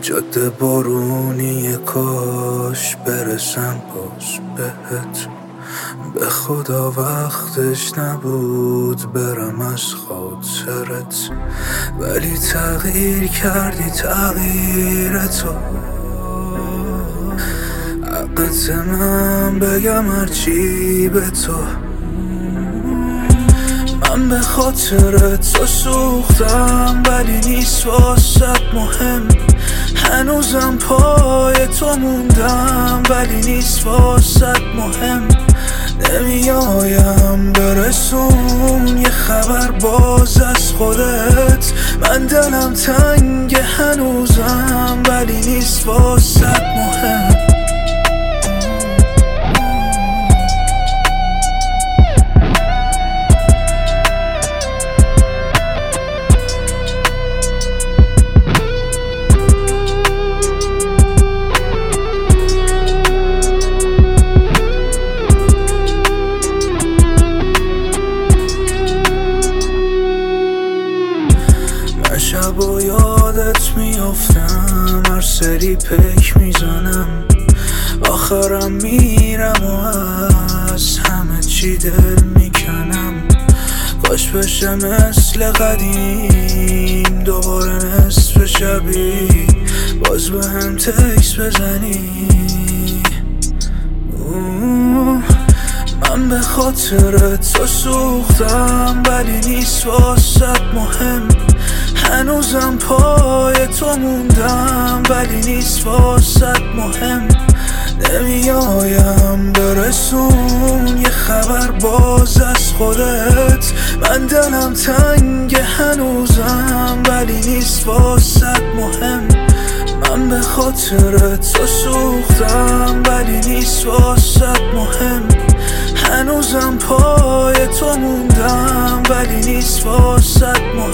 جاده بارونی، کاش برسم باز بهت. به خدا وقتش نبود برم از خاطرت، ولی تغییر کردی تغییر تو. حقت من بگم هرچی به تو. من به خاطر تو سوختم ولی نیست واسط مهم. هنوزم پای تو موندم ولی نیست واسط مهم. نمیایم برسون یه خبر باز از خودت. من دلم تنگ هنوزم ولی نیست واسط مهم. شبا یادت میافتم، هر سری پک میزنم، آخرم میرم و از همه چی دل میکنم. کاش بشه مثل قدیم دوباره نصف شبی باز به هم تکس بزنی. من به خاطر تو سوختم ولی نیست واسط مهم. هنوزم پای تو موندم ولی نیست واسط مهم. نمیایم برسون یه خبر باز از خودت. من دلم تنگ هنوزم ولی نیست واسط مهم. من به خاطر تو سوختم ولی نیست واسط مهم. هنوزم پای تو موندم ولی نیست واسط مهم.